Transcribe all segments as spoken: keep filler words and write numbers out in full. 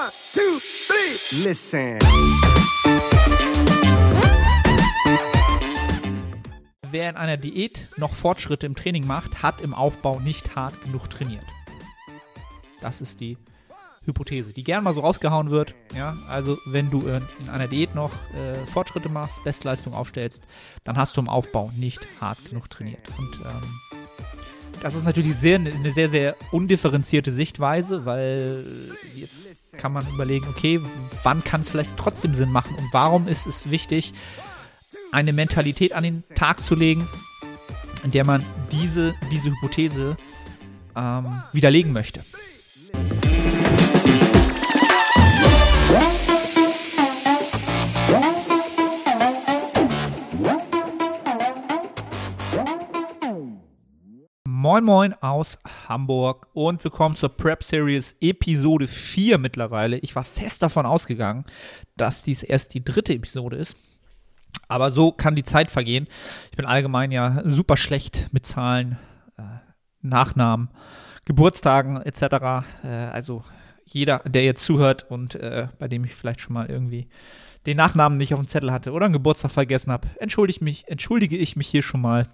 One, two, three. Listen. Wer in einer Diät noch Fortschritte im Training macht, hat im Aufbau nicht hart genug trainiert. Das ist die Hypothese, die gern mal so rausgehauen wird. Ja, also wenn du in einer Diät noch äh, Fortschritte machst, Bestleistung aufstellst, dann hast du im Aufbau nicht hart genug trainiert. Und ähm, das ist natürlich sehr, eine sehr, sehr undifferenzierte Sichtweise, weil jetzt kann man überlegen, okay, wann kann es vielleicht trotzdem Sinn machen und warum ist es wichtig, eine Mentalität an den Tag zu legen, in der man diese, diese Hypothese ähm, widerlegen möchte. Moin Moin aus Hamburg und willkommen zur Prep Series Episode vier mittlerweile. Ich war fest davon ausgegangen, dass dies erst die dritte Episode ist. Aber so kann die Zeit vergehen. Ich bin allgemein ja super schlecht mit Zahlen, äh, Nachnamen, Geburtstagen et cetera. Äh, also jeder, der jetzt zuhört und äh, bei dem ich vielleicht schon mal irgendwie den Nachnamen nicht auf dem Zettel hatte oder einen Geburtstag vergessen habe, entschuldige mich, entschuldige ich mich hier schon mal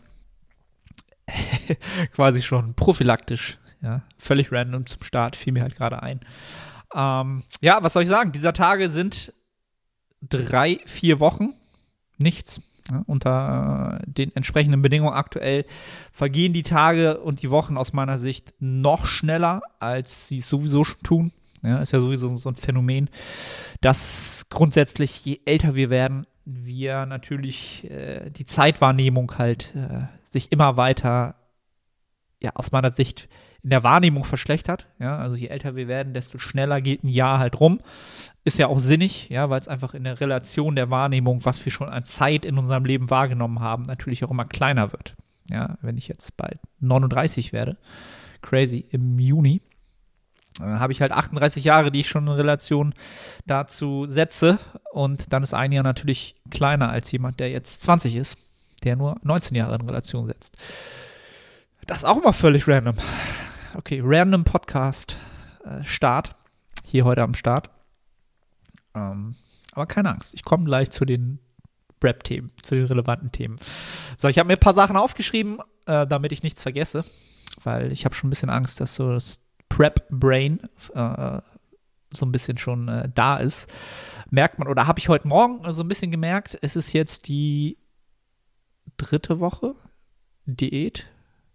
quasi schon prophylaktisch. Ja, völlig random zum Start, fiel mir halt gerade ein. Ähm, ja, was soll ich sagen? Dieser Tage sind drei, vier Wochen. Nichts. Ja, unter äh, den entsprechenden Bedingungen aktuell vergehen die Tage und die Wochen aus meiner Sicht noch schneller, als sie es sowieso schon tun. Ja, ist ja sowieso so ein Phänomen, dass grundsätzlich, je älter wir werden, wir natürlich äh, die Zeitwahrnehmung halt äh, sich immer weiter, ja, aus meiner Sicht in der Wahrnehmung verschlechtert. Ja, also je älter wir werden, desto schneller geht ein Jahr halt rum. Ist ja auch sinnig, ja, weil es einfach in der Relation der Wahrnehmung, was wir schon an Zeit in unserem Leben wahrgenommen haben, natürlich auch immer kleiner wird. Ja, wenn ich jetzt bald neununddreißig werde, crazy, im Juni, dann habe ich halt achtunddreißig Jahre, die ich schon in Relation dazu setze. Und dann ist ein Jahr natürlich kleiner als jemand, der jetzt zwanzig ist, der nur neunzehn Jahre in Relation setzt. Das ist auch immer völlig random. Okay, random Podcast äh, Start. Hier heute am Start. Ähm, aber keine Angst, ich komme gleich zu den Prep-Themen, zu den relevanten Themen. So, ich habe mir ein paar Sachen aufgeschrieben, äh, damit ich nichts vergesse, weil ich habe schon ein bisschen Angst, dass so das Prep-Brain äh, so ein bisschen schon äh, da ist. Merkt man, oder habe ich heute Morgen so ein bisschen gemerkt, es ist jetzt die dritte Woche Diät.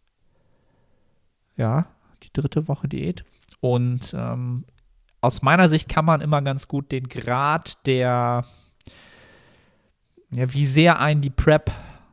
Ja, die dritte Woche Diät. Und ähm, aus meiner Sicht kann man immer ganz gut den Grad der, ja, wie sehr einen die Prep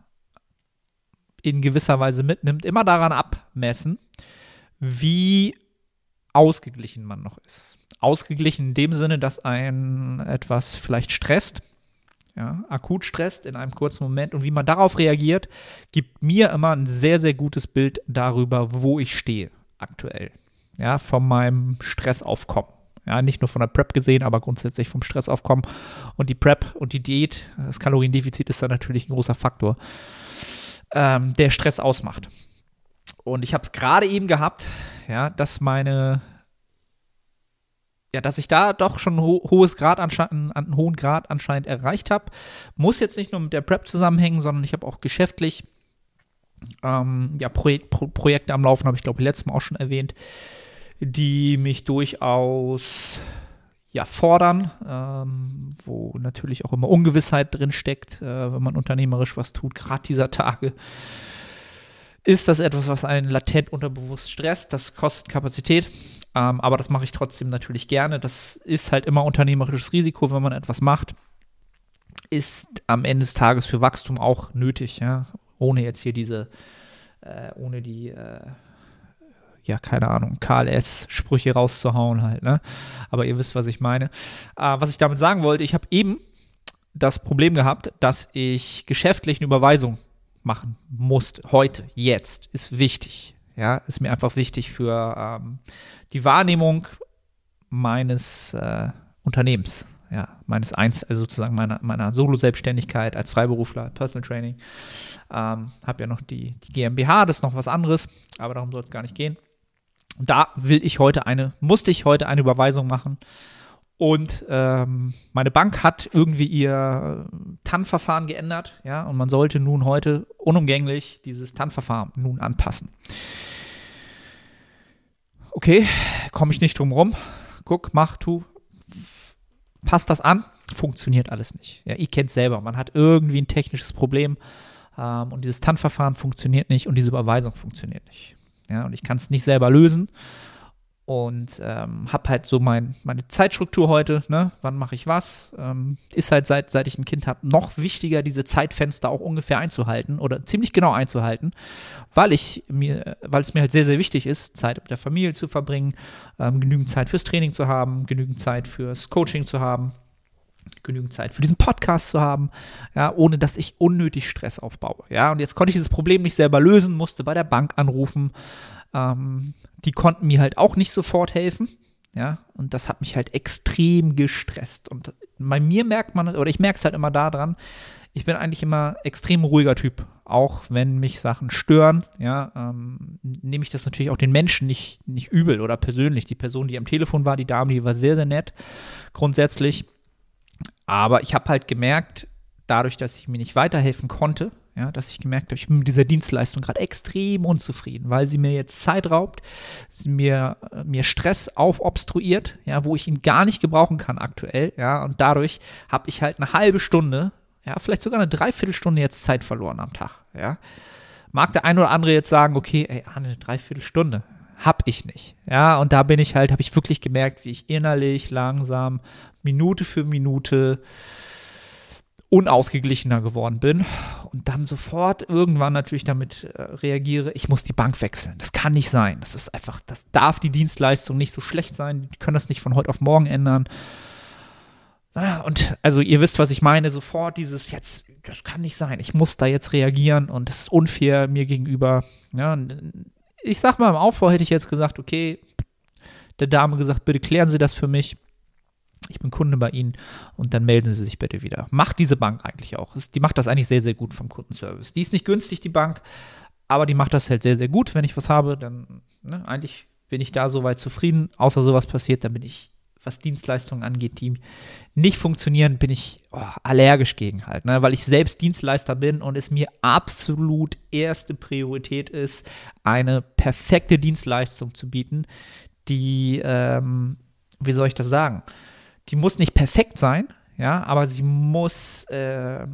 in gewisser Weise mitnimmt, immer daran abmessen, wie ausgeglichen man noch ist. Ausgeglichen in dem Sinne, dass einen etwas vielleicht stresst, ja, akut stresst in einem kurzen Moment, und wie man darauf reagiert, gibt mir immer ein sehr, sehr gutes Bild darüber, wo ich stehe aktuell, ja, von meinem Stressaufkommen. Ja, nicht nur von der Prep gesehen, aber grundsätzlich vom Stressaufkommen. Und die Prep und die Diät, das Kaloriendefizit ist da natürlich ein großer Faktor, ähm, der Stress ausmacht. Und ich habe es gerade eben gehabt, ja, dass meine, ja, dass ich da doch schon ein ho- hohes Grad anschein- einen hohen Grad anscheinend erreicht habe. Muss jetzt nicht nur mit der Prep zusammenhängen, sondern ich habe auch geschäftlich ähm, ja, Projek- Pro- Projekte am Laufen, habe ich glaube ich letztes Mal auch schon erwähnt, die mich durchaus ja, fordern, ähm, wo natürlich auch immer Ungewissheit drin steckt, äh, wenn man unternehmerisch was tut. Gerade dieser Tage ist das etwas, was einen latent unterbewusst stresst. Das kostet Kapazität, ähm, aber das mache ich trotzdem natürlich gerne. Das ist halt immer unternehmerisches Risiko, wenn man etwas macht. Ist am Ende des Tages für Wachstum auch nötig, ja, ohne jetzt hier diese, äh, ohne die, äh, ja, keine Ahnung, K L S-Sprüche rauszuhauen halt, ne? Aber ihr wisst, was ich meine. Äh, was ich damit sagen wollte, ich habe eben das Problem gehabt, dass ich geschäftlich eine Überweisung machen musste. Heute, jetzt, ist wichtig. Ja, ist mir einfach wichtig für ähm, die Wahrnehmung meines äh, Unternehmens. Ja, meines Eins, also sozusagen meiner, meiner Solo-Selbstständigkeit als Freiberufler, Personal Training. Ähm, habe ja noch die, die GmbH, das ist noch was anderes, aber darum soll es gar nicht gehen. Da will ich heute eine, musste ich heute eine Überweisung machen Und ähm, meine Bank hat irgendwie ihr T A N-Verfahren geändert, ja, und man sollte nun heute unumgänglich dieses T A N-Verfahren nun anpassen. Okay, komme ich nicht drum rum. Guck, mach, tu, passt das an? Funktioniert alles nicht. Ja, ihr kennt es selber, man hat irgendwie ein technisches Problem ähm, und dieses T A N-Verfahren funktioniert nicht und diese Überweisung funktioniert nicht. Ja, und ich kann es nicht selber lösen. Und ähm, habe halt so mein, meine Zeitstruktur heute, ne? Wann mache ich was? Ähm, ist halt seit, seit ich ein Kind habe noch wichtiger, diese Zeitfenster auch ungefähr einzuhalten oder ziemlich genau einzuhalten, weil ich mir, weil es mir halt sehr, sehr wichtig ist, Zeit mit der Familie zu verbringen, ähm, genügend Zeit fürs Training zu haben, genügend Zeit fürs Coaching zu haben, genügend Zeit für diesen Podcast zu haben, ja, ohne dass ich unnötig Stress aufbaue. Ja, und jetzt konnte ich dieses Problem nicht selber lösen, musste bei der Bank anrufen. Ähm, die konnten mir halt auch nicht sofort helfen, ja, und das hat mich halt extrem gestresst. Und bei mir merkt man, oder ich merke es halt immer daran, ich bin eigentlich immer extrem ruhiger Typ, auch wenn mich Sachen stören, ja, ähm, nehme ich das natürlich auch den Menschen nicht, nicht übel oder persönlich. Die Person, die am Telefon war, die Dame, die war sehr, sehr nett, grundsätzlich, aber ich habe halt gemerkt, dadurch, dass ich mir nicht weiterhelfen konnte, ja, dass ich gemerkt habe, ich bin mit dieser Dienstleistung gerade extrem unzufrieden, weil sie mir jetzt Zeit raubt, sie mir, mir Stress aufobstruiert, ja, wo ich ihn gar nicht gebrauchen kann aktuell, ja, und dadurch habe ich halt eine halbe Stunde, ja, vielleicht sogar eine Dreiviertelstunde jetzt Zeit verloren am Tag, ja. Mag der ein oder andere jetzt sagen, okay, ey, eine Dreiviertelstunde, hab ich nicht, ja, und da bin ich halt, habe ich wirklich gemerkt, wie ich innerlich langsam, Minute für Minute unausgeglichener geworden bin und dann sofort irgendwann natürlich damit äh, reagiere, ich muss die Bank wechseln. Das kann nicht sein. Das ist einfach, das darf die Dienstleistung nicht so schlecht sein. Die können das nicht von heute auf morgen ändern. Naja, und also ihr wisst, was ich meine, sofort dieses jetzt, das kann nicht sein. Ich muss da jetzt reagieren und das ist unfair mir gegenüber. Ja, ich sag mal, im Aufbau hätte ich jetzt gesagt, okay, der Dame gesagt, bitte klären Sie das für mich. Ich bin Kunde bei Ihnen und dann melden Sie sich bitte wieder. Macht diese Bank eigentlich auch. Die macht das eigentlich sehr, sehr gut vom Kundenservice. Die ist nicht günstig, die Bank, aber die macht das halt sehr, sehr gut. Wenn ich was habe, dann, ne, eigentlich bin ich da soweit zufrieden. Außer sowas passiert, dann bin ich, was Dienstleistungen angeht, die nicht funktionieren, bin ich oh, allergisch gegen halt, ne, weil ich selbst Dienstleister bin und es mir absolut erste Priorität ist, eine perfekte Dienstleistung zu bieten, die, ähm, wie soll ich das sagen? Die muss nicht perfekt sein, ja, aber sie muss, äh,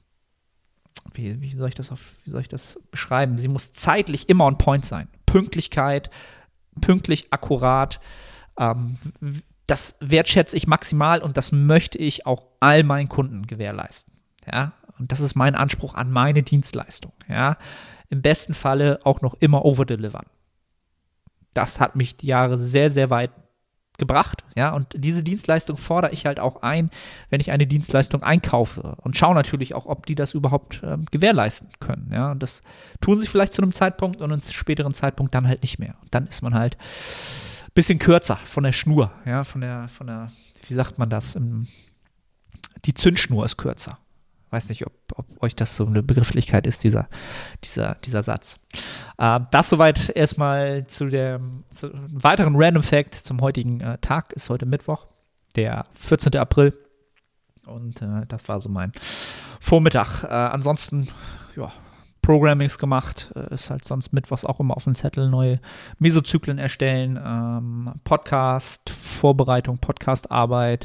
wie, wie, soll ich das auf, wie soll ich das beschreiben? Sie muss zeitlich immer on point sein. Pünktlichkeit, pünktlich, akkurat, ähm, das wertschätze ich maximal und das möchte ich auch all meinen Kunden gewährleisten, ja, und das ist mein Anspruch an meine Dienstleistung, ja, im besten Falle auch noch immer overdelivern. Das hat mich die Jahre sehr, sehr weit gebracht, ja, und diese Dienstleistung fordere ich halt auch ein, wenn ich eine Dienstleistung einkaufe und schaue natürlich auch, ob die das überhaupt ähm, gewährleisten können, ja, und das tun sie vielleicht zu einem Zeitpunkt und einem späteren Zeitpunkt dann halt nicht mehr. Und dann ist man halt ein bisschen kürzer von der Schnur, ja, von der, von der, wie sagt man das, die Zündschnur ist kürzer. Weiß nicht, ob, ob euch das so eine Begrifflichkeit ist, dieser, dieser, dieser Satz. Äh, das soweit erstmal zu dem zu einem weiteren Random Fact zum heutigen äh, Tag. Ist heute Mittwoch, der vierzehnten April. Und äh, das war so mein Vormittag. Äh, ansonsten, ja, Programmings gemacht. Äh, ist halt sonst mittwochs auch immer auf dem Zettel. Neue Mesozyklen erstellen, ähm, Podcast, Vorbereitung, Podcastarbeit.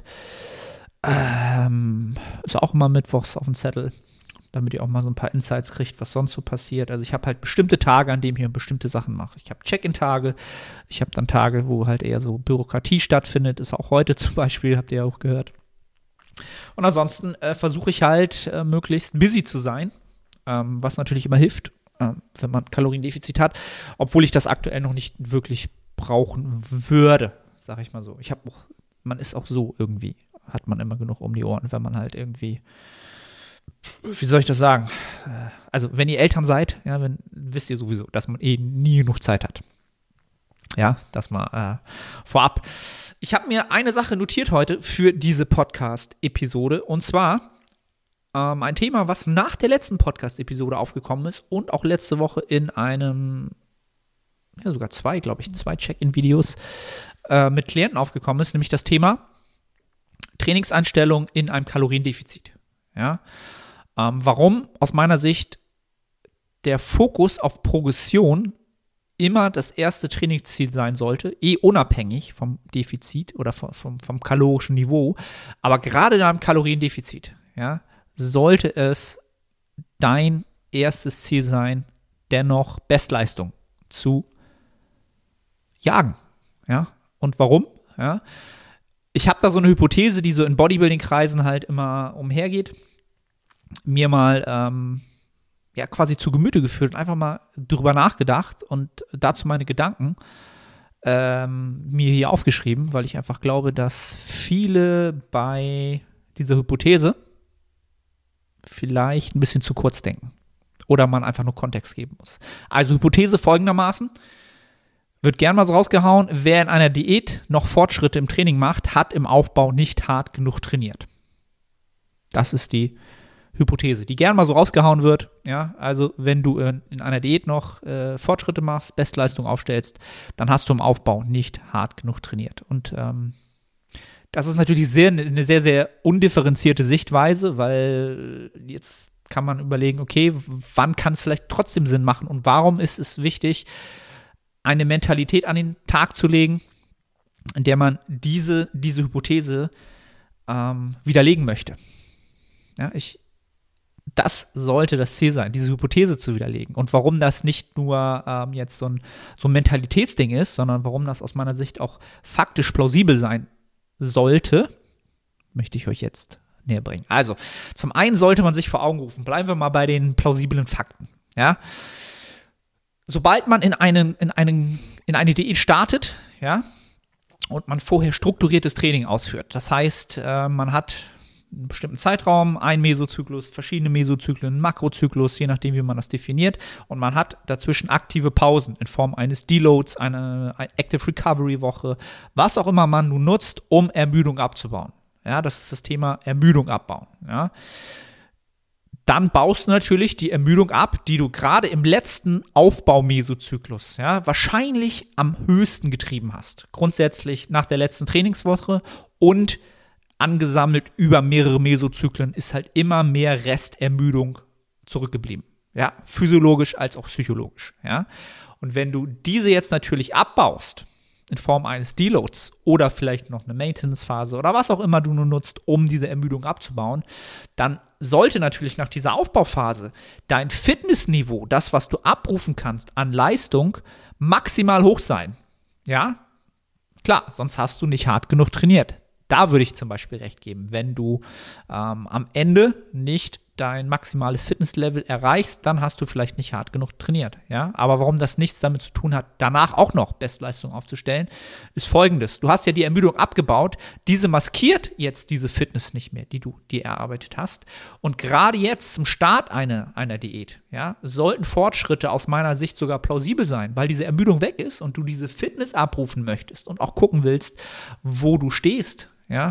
Ähm, ist auch immer mittwochs auf dem Zettel, damit ihr auch mal so ein paar Insights kriegt, was sonst so passiert. Also ich habe halt bestimmte Tage, an denen ich bestimmte Sachen mache. Ich habe Check-in-Tage, ich habe dann Tage, wo halt eher so Bürokratie stattfindet, ist auch heute zum Beispiel, habt ihr ja auch gehört. Und ansonsten äh, versuche ich halt äh, möglichst busy zu sein, ähm, was natürlich immer hilft, äh, wenn man Kaloriendefizit hat, obwohl ich das aktuell noch nicht wirklich brauchen würde, sage ich mal so. Ich habe auch, man ist auch so irgendwie, hat man immer genug um die Ohren, wenn man halt irgendwie, wie soll ich das sagen? Also, wenn ihr Eltern seid, ja, wenn, wisst ihr sowieso, dass man eh nie genug Zeit hat. Ja, das mal äh, vorab. Ich habe mir eine Sache notiert heute für diese Podcast-Episode und zwar ähm, ein Thema, was nach der letzten Podcast-Episode aufgekommen ist und auch letzte Woche in einem, ja, sogar zwei, glaube ich, zwei Check-in-Videos äh, mit Klienten aufgekommen ist, nämlich das Thema Trainingseinstellung in einem Kaloriendefizit. Ja? Ähm, warum? Aus meiner Sicht der Fokus auf Progression immer das erste Trainingsziel sein sollte, eh unabhängig vom Defizit oder vom, vom, vom kalorischen Niveau. Aber gerade in einem Kaloriendefizit, ja, sollte es dein erstes Ziel sein, dennoch Bestleistung zu jagen. Ja? Und warum? Ja? Ich habe da so eine Hypothese, die so in Bodybuilding-Kreisen halt immer umhergeht, mir mal ähm, ja quasi zu Gemüte geführt und einfach mal drüber nachgedacht und dazu meine Gedanken ähm, mir hier aufgeschrieben, weil ich einfach glaube, dass viele bei dieser Hypothese vielleicht ein bisschen zu kurz denken oder man einfach nur Kontext geben muss. Also Hypothese folgendermaßen, wird gern mal so rausgehauen, wer in einer Diät noch Fortschritte im Training macht, hat im Aufbau nicht hart genug trainiert. Das ist die Hypothese, die gern mal so rausgehauen wird. Ja, also wenn du in, in einer Diät noch äh, Fortschritte machst, Bestleistung aufstellst, dann hast du im Aufbau nicht hart genug trainiert. Und ähm, das ist natürlich sehr, eine sehr, sehr undifferenzierte Sichtweise, weil jetzt kann man überlegen, okay, wann kann es vielleicht trotzdem Sinn machen und warum ist es wichtig, eine Mentalität an den Tag zu legen, in der man diese, diese Hypothese ähm, widerlegen möchte. Ja, ich Das sollte das Ziel sein, diese Hypothese zu widerlegen. Und warum das nicht nur ähm, jetzt so ein, so ein Mentalitätsding ist, sondern warum das aus meiner Sicht auch faktisch plausibel sein sollte, möchte ich euch jetzt näher bringen. Also, zum einen sollte man sich vor Augen rufen, bleiben wir mal bei den plausiblen Fakten. Ja? Sobald man in, einen, in, einen, in eine Diät startet, ja, und man vorher strukturiertes Training ausführt, das heißt, äh, man hat einen bestimmten Zeitraum, ein Mesozyklus, verschiedene Mesozyklen, einen Makrozyklus, je nachdem, wie man das definiert. Und man hat dazwischen aktive Pausen in Form eines Deloads, eine, eine Active Recovery Woche, was auch immer man nun nutzt, um Ermüdung abzubauen. Ja, das ist das Thema Ermüdung abbauen. Ja. Dann baust du natürlich die Ermüdung ab, die du gerade im letzten Aufbau-Mesozyklus, ja, wahrscheinlich am höchsten getrieben hast. Grundsätzlich nach der letzten Trainingswoche und angesammelt über mehrere Mesozyklen ist halt immer mehr Restermüdung zurückgeblieben. Ja, physiologisch als auch psychologisch. Ja. Und wenn du diese jetzt natürlich abbaust, in Form eines Deloads oder vielleicht noch eine Maintenance-Phase oder was auch immer du nur nutzt, um diese Ermüdung abzubauen, dann sollte natürlich nach dieser Aufbauphase dein Fitnessniveau, das, was du abrufen kannst an Leistung, maximal hoch sein. Ja, klar, sonst hast du nicht hart genug trainiert. Da würde ich zum Beispiel recht geben, wenn du ähm, am Ende nicht dein maximales Fitnesslevel erreichst, dann hast du vielleicht nicht hart genug trainiert. Ja? Aber warum das nichts damit zu tun hat, danach auch noch Bestleistung aufzustellen, ist folgendes. Du hast ja die Ermüdung abgebaut, diese maskiert jetzt diese Fitness nicht mehr, die du dir erarbeitet hast. Und gerade jetzt zum Start einer, einer Diät, ja, sollten Fortschritte aus meiner Sicht sogar plausibel sein, weil diese Ermüdung weg ist und du diese Fitness abrufen möchtest und auch gucken willst, wo du stehst. Ja,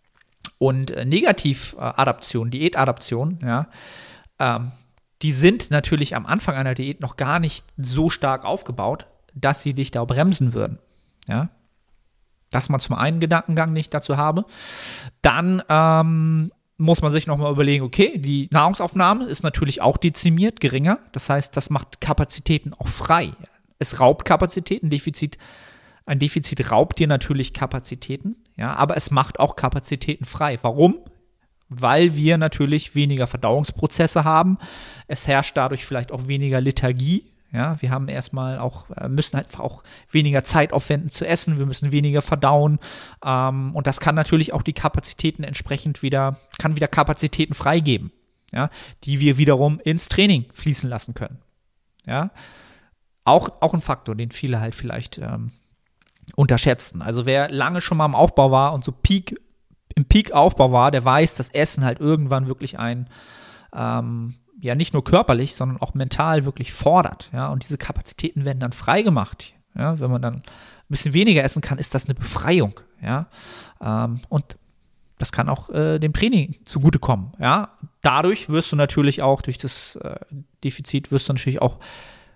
und äh, Negativadaption, Diätadaption, ja, ähm, die sind natürlich am Anfang einer Diät noch gar nicht so stark aufgebaut, dass sie dich da bremsen würden. Ja, dass man zum einen Gedankengang nicht dazu habe. Dann ähm, muss man sich nochmal überlegen, okay, die Nahrungsaufnahme ist natürlich auch dezimiert, geringer. Das heißt, das macht Kapazitäten auch frei. Es raubt Kapazitäten, Defizit Ein Defizit raubt dir natürlich Kapazitäten, ja, aber es macht auch Kapazitäten frei. Warum? Weil wir natürlich weniger Verdauungsprozesse haben. Es herrscht dadurch vielleicht auch weniger Lethargie. Ja, wir haben erstmal auch, müssen halt auch weniger Zeit aufwenden zu essen. Wir müssen weniger verdauen. Ähm, und das kann natürlich auch die Kapazitäten entsprechend wieder, kann wieder Kapazitäten freigeben, ja, die wir wiederum ins Training fließen lassen können. Ja, auch, auch ein Faktor, den viele halt vielleicht ähm, unterschätzen. Also wer lange schon mal im Aufbau war und so Peak, im Peak-Aufbau war, der weiß, dass Essen halt irgendwann wirklich ein, ähm, ja nicht nur körperlich, sondern auch mental wirklich fordert. Ja? Und diese Kapazitäten werden dann freigemacht. Ja? Wenn man dann ein bisschen weniger essen kann, ist das eine Befreiung. Ja? Ähm, und das kann auch äh, dem Training zugutekommen. Ja? Dadurch wirst du natürlich auch, durch das äh, Defizit, wirst du natürlich auch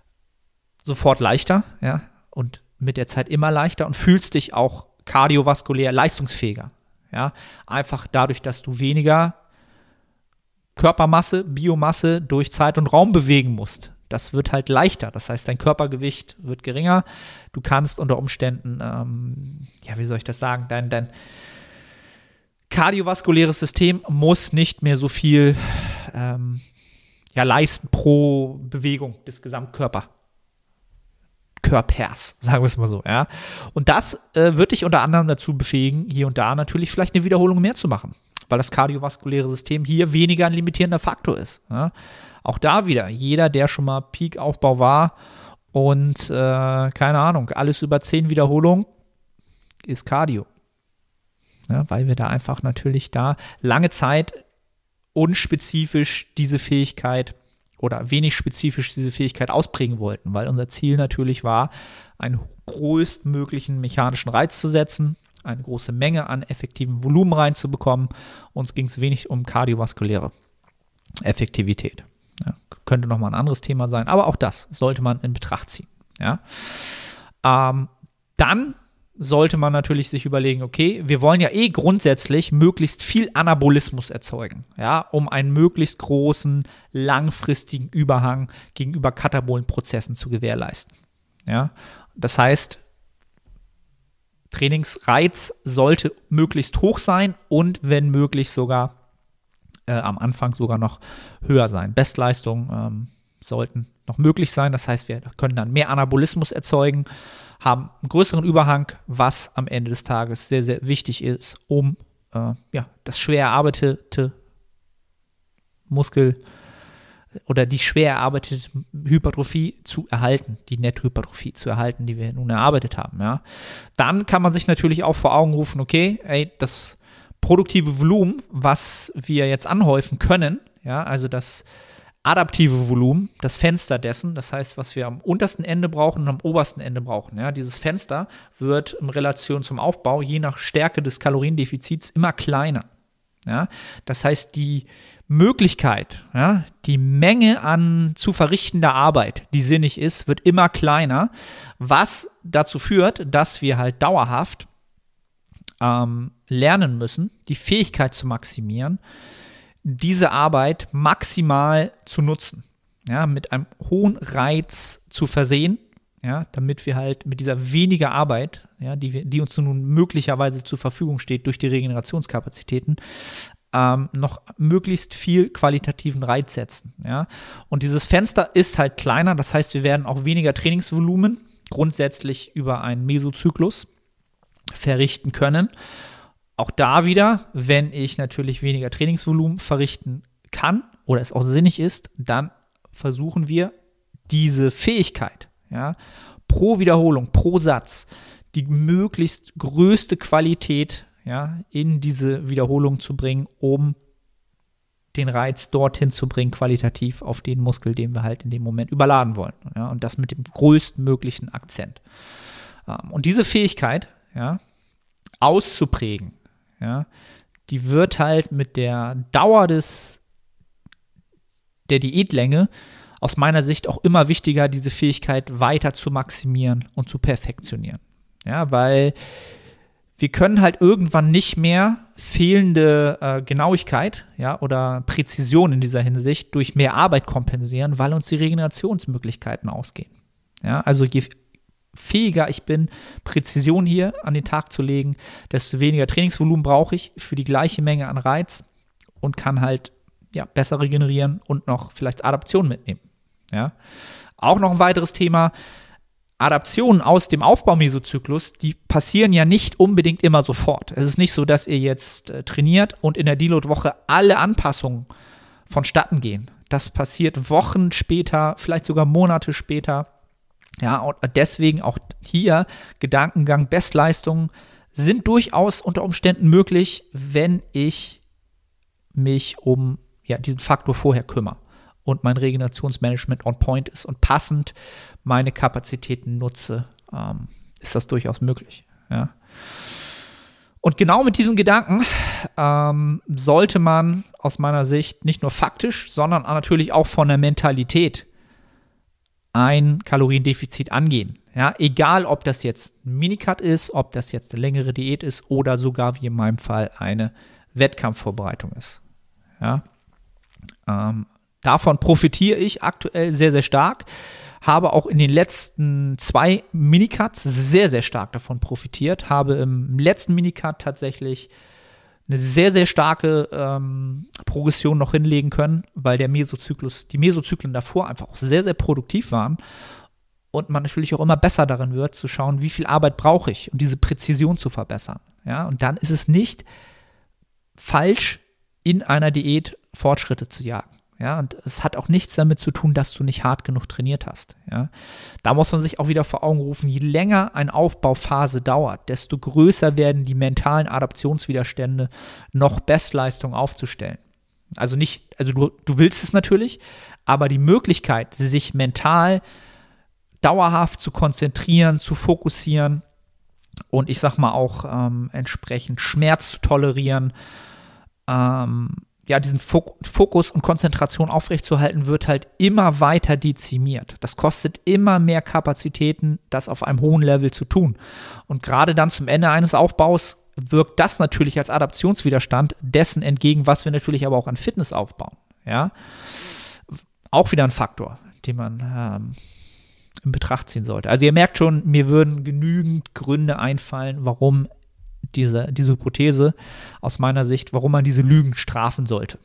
sofort leichter, ja, und mit der Zeit immer leichter und fühlst dich auch kardiovaskulär leistungsfähiger. Ja, einfach dadurch, dass du weniger Körpermasse, Biomasse durch Zeit und Raum bewegen musst. Das wird halt leichter. Das heißt, dein Körpergewicht wird geringer. Du kannst unter Umständen, ähm, ja, wie soll ich das sagen, dein, dein kardiovaskuläres System muss nicht mehr so viel ähm, ja, leisten pro Bewegung des Gesamtkörpers. Körpers, sagen wir es mal so, ja. Und das äh, wird dich unter anderem dazu befähigen, hier und da natürlich vielleicht eine Wiederholung mehr zu machen, weil das kardiovaskuläre System hier weniger ein limitierender Faktor ist. Ja. Auch da wieder, jeder, der schon mal Peak-Aufbau war und, äh, keine Ahnung, alles über zehn Wiederholungen ist Cardio. Ja, weil wir da einfach natürlich da lange Zeit unspezifisch diese Fähigkeit oder wenig spezifisch diese Fähigkeit ausprägen wollten, weil unser Ziel natürlich war, einen größtmöglichen mechanischen Reiz zu setzen, eine große Menge an effektivem Volumen reinzubekommen. Uns ging es wenig um kardiovaskuläre Effektivität. Ja, könnte nochmal ein anderes Thema sein, aber auch das sollte man in Betracht ziehen. Ja. Ähm, dann sollte man natürlich sich überlegen, okay, wir wollen ja eh grundsätzlich möglichst viel Anabolismus erzeugen, ja, um einen möglichst großen, langfristigen Überhang gegenüber katabolen Prozessen zu gewährleisten. Ja. Das heißt, Trainingsreiz sollte möglichst hoch sein und wenn möglich sogar äh, am Anfang sogar noch höher sein. Bestleistungen ähm, sollten noch möglich sein, das heißt, wir können dann mehr Anabolismus erzeugen, haben einen größeren Überhang, was am Ende des Tages sehr, sehr wichtig ist, um äh, ja, das schwer erarbeitete Muskel oder die schwer erarbeitete Hypertrophie zu erhalten, die Nettohypertrophie zu erhalten, die wir nun erarbeitet haben. Ja. Dann kann man sich natürlich auch vor Augen rufen, okay, ey, das produktive Volumen, was wir jetzt anhäufen können, ja, also das adaptive Volumen, das Fenster dessen, das heißt, was wir am untersten Ende brauchen und am obersten Ende brauchen. Ja, dieses Fenster wird in Relation zum Aufbau, je nach Stärke des Kaloriendefizits, immer kleiner. Ja, das heißt, die Möglichkeit, ja, die Menge an zu verrichtender Arbeit, die sinnig ist, wird immer kleiner, was dazu führt, dass wir halt dauerhaft ähm, lernen müssen, die Fähigkeit zu maximieren, diese Arbeit maximal zu nutzen, ja, mit einem hohen Reiz zu versehen, ja, damit wir halt mit dieser weniger Arbeit, ja, die, wir, die uns nun möglicherweise zur Verfügung steht durch die Regenerationskapazitäten, ähm, noch möglichst viel qualitativen Reiz setzen. Ja. Und dieses Fenster ist halt kleiner, das heißt, wir werden auch weniger Trainingsvolumen grundsätzlich über einen Mesozyklus verrichten können. Auch da wieder, wenn ich natürlich weniger Trainingsvolumen verrichten kann oder es auch sinnig ist, dann versuchen wir diese Fähigkeit, ja, pro Wiederholung, pro Satz, die möglichst größte Qualität, ja, in diese Wiederholung zu bringen, um den Reiz dorthin zu bringen, qualitativ auf den Muskel, den wir halt in dem Moment überladen wollen. Ja, und das mit dem größtmöglichen Akzent. Und diese Fähigkeit, ja, auszuprägen, ja, die wird halt mit der Dauer des, der Diätlänge aus meiner Sicht auch immer wichtiger, diese Fähigkeit weiter zu maximieren und zu perfektionieren. Ja, weil wir können halt irgendwann nicht mehr fehlende äh, Genauigkeit, ja, oder Präzision in dieser Hinsicht durch mehr Arbeit kompensieren, weil uns die Regenerationsmöglichkeiten ausgehen. Ja, also je fähiger ich bin, Präzision hier an den Tag zu legen, desto weniger Trainingsvolumen brauche ich für die gleiche Menge an Reiz und kann halt ja, besser regenerieren und noch vielleicht Adaption mitnehmen. Ja. Auch noch ein weiteres Thema, Adaptionen aus dem Aufbaumesozyklus, die passieren ja nicht unbedingt immer sofort. Es ist nicht so, dass ihr jetzt äh, trainiert und in der Deload-Woche alle Anpassungen vonstatten gehen. Das passiert Wochen später, vielleicht sogar Monate später. Ja, und deswegen auch hier Gedankengang, Bestleistungen sind durchaus unter Umständen möglich, wenn ich mich um ja, diesen Faktor vorher kümmere und mein Regenerationsmanagement on point ist und passend meine Kapazitäten nutze, ähm, ist das durchaus möglich. Ja. Und genau mit diesen Gedanken ähm, sollte man aus meiner Sicht nicht nur faktisch, sondern natürlich auch von der Mentalität ein Kaloriendefizit angehen. Ja, egal, ob das jetzt ein Minicut ist, ob das jetzt eine längere Diät ist oder sogar, wie in meinem Fall, eine Wettkampfvorbereitung ist. Ja, ähm, davon profitiere ich aktuell sehr, sehr stark. Habe auch in den letzten zwei Minicuts sehr, sehr stark davon profitiert. Habe im letzten Minicut tatsächlich eine sehr, sehr starke ähm, Progression noch hinlegen können, weil der Mesozyklus, die Mesozyklen davor einfach auch sehr, sehr produktiv waren und man natürlich auch immer besser darin wird, zu schauen, wie viel Arbeit brauche ich, um diese Präzision zu verbessern. Ja, und dann ist es nicht falsch, in einer Diät Fortschritte zu jagen. Ja, und es hat auch nichts damit zu tun, dass du nicht hart genug trainiert hast. Ja, da muss man sich auch wieder vor Augen rufen, je länger eine Aufbauphase dauert, desto größer werden die mentalen Adaptionswiderstände, noch Bestleistung aufzustellen. Also nicht, also du, du willst es natürlich, aber die Möglichkeit, sich mental dauerhaft zu konzentrieren, zu fokussieren und ich sag mal auch ähm, entsprechend Schmerz zu tolerieren, ähm, ja, diesen Fokus und Konzentration aufrechtzuerhalten, wird halt immer weiter dezimiert. Das kostet immer mehr Kapazitäten, das auf einem hohen Level zu tun. Und gerade dann zum Ende eines Aufbaus wirkt das natürlich als Adaptionswiderstand dessen entgegen, was wir natürlich aber auch an Fitness aufbauen. Ja? Auch wieder ein Faktor, den man ähm, in Betracht ziehen sollte. Also ihr merkt schon, mir würden genügend Gründe einfallen, warum Diese, diese Hypothese aus meiner Sicht, warum man diese Lügen strafen sollte.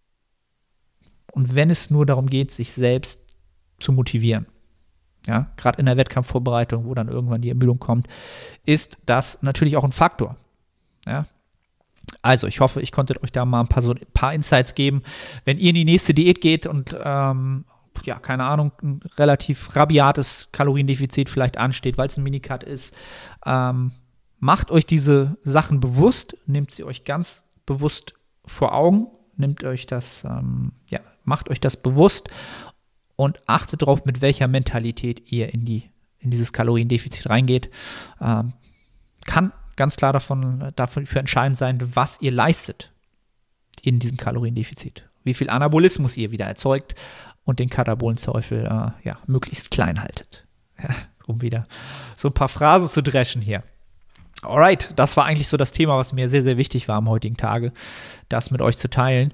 Und wenn es nur darum geht, sich selbst zu motivieren, ja, gerade in der Wettkampfvorbereitung, wo dann irgendwann die Ermüdung kommt, ist das natürlich auch ein Faktor. Ja. Also ich hoffe, ich konnte euch da mal ein paar, so, ein paar Insights geben. Wenn ihr in die nächste Diät geht und ähm, ja, keine Ahnung, ein relativ rabiates Kaloriendefizit vielleicht ansteht, weil es ein Minicut ist, ähm, macht euch diese Sachen bewusst, nehmt sie euch ganz bewusst vor Augen, nehmt euch das, ähm, ja, macht euch das bewusst und achtet darauf, mit welcher Mentalität ihr in, die, in dieses Kaloriendefizit reingeht. Ähm, kann ganz klar davon, dafür entscheidend sein, was ihr leistet in diesem Kaloriendefizit. Wie viel Anabolismus ihr wieder erzeugt und den Katabolenteufel äh, ja, möglichst klein haltet. Ja, um wieder so ein paar Phrasen zu dreschen hier. Alright, das war eigentlich so das Thema, was mir sehr, sehr wichtig war am heutigen Tage, das mit euch zu teilen.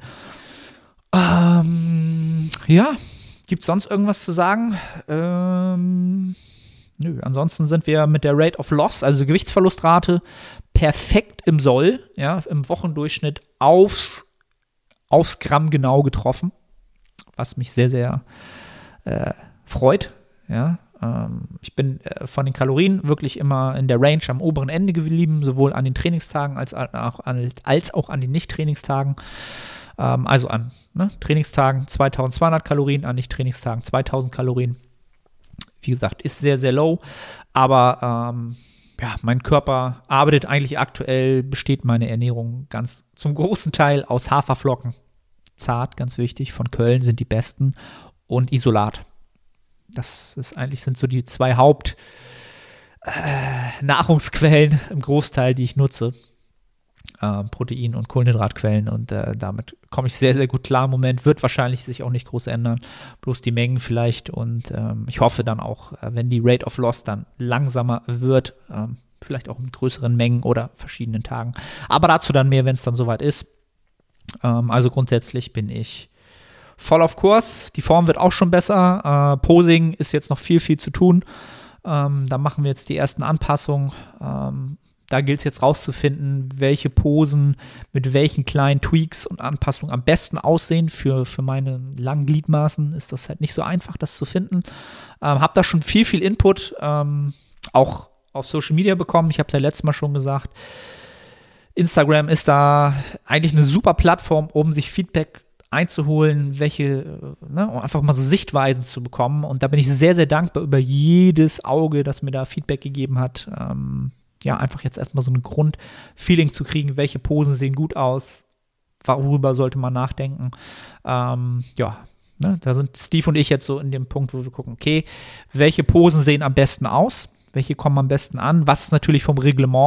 Ähm, ja, gibt es sonst irgendwas zu sagen? Ähm, nö, ansonsten sind wir mit der Rate of Loss, also Gewichtsverlustrate, perfekt im Soll, ja, im Wochendurchschnitt aufs, aufs Gramm genau getroffen, was mich sehr, sehr äh, freut, ja. Ich bin von den Kalorien wirklich immer in der Range am oberen Ende geblieben, sowohl an den Trainingstagen als auch an, als auch an den Nicht-Trainingstagen. Also an ne, Trainingstagen zweitausendzweihundert Kalorien, an Nicht-Trainingstagen zweitausend Kalorien. Wie gesagt, ist sehr, sehr low, aber ähm, ja, mein Körper arbeitet eigentlich aktuell, besteht meine Ernährung ganz zum großen Teil aus Haferflocken, zart, ganz wichtig, von Köln sind die besten, und Isolat. Das ist eigentlich, sind so die zwei Haupt äh, Nahrungsquellen im Großteil, die ich nutze. Äh, Protein- und Kohlenhydratquellen, und äh, damit komme ich sehr, sehr gut klar im Moment. Wird wahrscheinlich sich auch nicht groß ändern, bloß die Mengen vielleicht, und ähm, ich hoffe dann auch, äh, wenn die Rate of Loss dann langsamer wird, ähm, vielleicht auch mit größeren Mengen oder verschiedenen Tagen. Aber dazu dann mehr, wenn es dann soweit ist. Ähm, also grundsätzlich bin ich voll auf Kurs. Die Form wird auch schon besser. Äh, Posing ist jetzt noch viel, viel zu tun. Ähm, da machen wir jetzt die ersten Anpassungen. Ähm, da gilt es jetzt rauszufinden, welche Posen mit welchen kleinen Tweaks und Anpassungen am besten aussehen. Für, für meine langen Gliedmaßen ist das halt nicht so einfach, das zu finden. Ähm, hab da schon viel, viel Input ähm, auch auf Social Media bekommen. Ich habe es ja letztes Mal schon gesagt. Instagram ist da eigentlich eine super Plattform, um sich Feedback einzuholen, welche, ne, um einfach mal so Sichtweisen zu bekommen. Und da bin ich sehr, sehr dankbar über jedes Auge, das mir da Feedback gegeben hat. Ähm, ja, einfach jetzt erstmal so ein Grundfeeling zu kriegen, welche Posen sehen gut aus, worüber sollte man nachdenken. Ähm, ja, ne, da sind Steve und ich jetzt so in dem Punkt, wo wir gucken, okay, welche Posen sehen am besten aus, welche kommen am besten an, was ist natürlich vom Reglement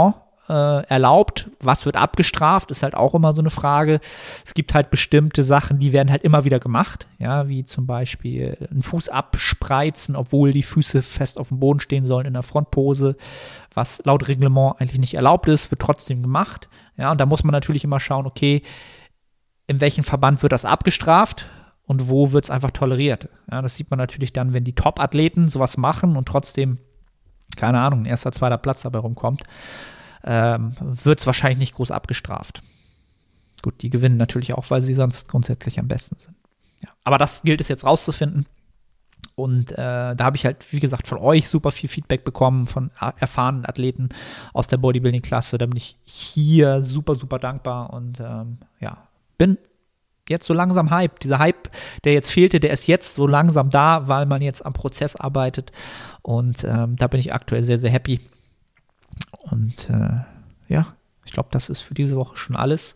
äh, erlaubt, was wird abgestraft, ist halt auch immer so eine Frage. Es gibt halt bestimmte Sachen, die werden halt immer wieder gemacht, ja, wie zum Beispiel einen Fuß abspreizen, obwohl die Füße fest auf dem Boden stehen sollen in der Frontpose, was laut Reglement eigentlich nicht erlaubt ist, wird trotzdem gemacht, ja, und da muss man natürlich immer schauen, okay, in welchem Verband wird das abgestraft und wo wird es einfach toleriert. Ja, das sieht man natürlich dann, wenn die Top-Athleten sowas machen und trotzdem, keine Ahnung, ein erster, zweiter Platz dabei rumkommt, ähm, wird es wahrscheinlich nicht groß abgestraft. Gut, die gewinnen natürlich auch, weil sie sonst grundsätzlich am besten sind. Ja, aber das gilt es jetzt rauszufinden. Und äh, da habe ich halt, wie gesagt, von euch super viel Feedback bekommen, von erfahrenen Athleten aus der Bodybuilding-Klasse. Da bin ich hier super, super dankbar und ähm, ja, bin jetzt so langsam Hype. Dieser Hype, der jetzt fehlte, der ist jetzt so langsam da, weil man jetzt am Prozess arbeitet. Und ähm, da bin ich aktuell sehr, sehr happy. Und äh, ja, ich glaube, das ist für diese Woche schon alles.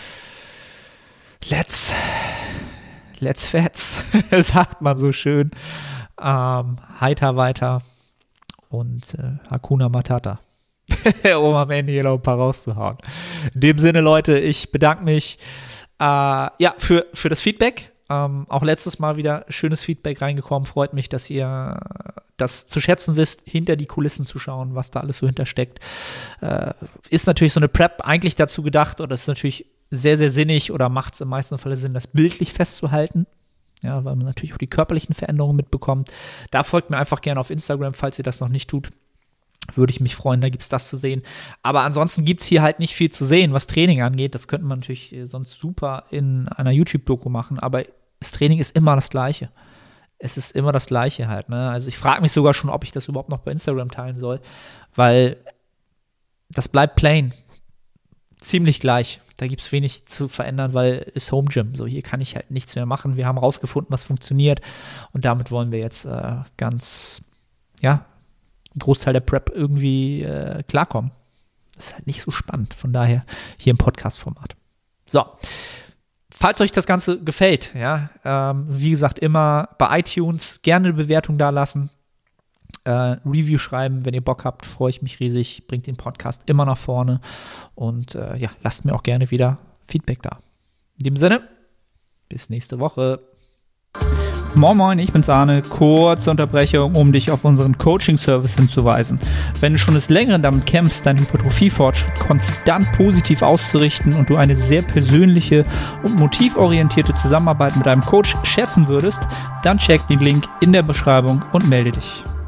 Let's, let's fetz, sagt man so schön. Ähm, heiter weiter und äh, Hakuna Matata. Um am Ende hier noch ein paar rauszuhauen. In dem Sinne, Leute, ich bedanke mich äh, ja, für, für das Feedback. Ähm, auch letztes Mal wieder schönes Feedback reingekommen. Freut mich, dass ihr das zu schätzen wisst, hinter die Kulissen zu schauen, was da alles so hintersteckt. Äh, ist natürlich so eine Prep eigentlich dazu gedacht oder ist natürlich sehr, sehr sinnig oder macht es im meisten Fall Sinn, das bildlich festzuhalten. Ja, weil man natürlich auch die körperlichen Veränderungen mitbekommt. Da folgt mir einfach gerne auf Instagram, falls ihr das noch nicht tut. Würde ich mich freuen, da gibt es das zu sehen. Aber ansonsten gibt es hier halt nicht viel zu sehen, was Training angeht. Das könnte man natürlich sonst super in einer YouTube-Doku machen, aber das Training ist immer das Gleiche. Es ist immer das Gleiche halt, ne? Also ich frage mich sogar schon, ob ich das überhaupt noch bei Instagram teilen soll, weil das bleibt plain. Ziemlich gleich. Da gibt es wenig zu verändern, weil es Home Gym. So, hier kann ich halt nichts mehr machen. Wir haben rausgefunden, was funktioniert und damit wollen wir jetzt äh, ganz, ja, einen Großteil der Prep irgendwie äh, klarkommen. Das ist halt nicht so spannend. Von daher hier im Podcast-Format. So. Falls euch das Ganze gefällt, ja, ähm, wie gesagt, immer bei iTunes gerne eine Bewertung da lassen, äh, Review schreiben, wenn ihr Bock habt, freue ich mich riesig, bringt den Podcast immer nach vorne und äh, ja, lasst mir auch gerne wieder Feedback da. In dem Sinne, bis nächste Woche. Moin Moin, ich bin's Arne. Kurze Unterbrechung, um dich auf unseren Coaching-Service hinzuweisen. Wenn du schon des Längeren damit kämpfst, deinen Hypertrophie-Fortschritt konstant positiv auszurichten und du eine sehr persönliche und motivorientierte Zusammenarbeit mit einem Coach schätzen würdest, dann check den Link in der Beschreibung und melde dich.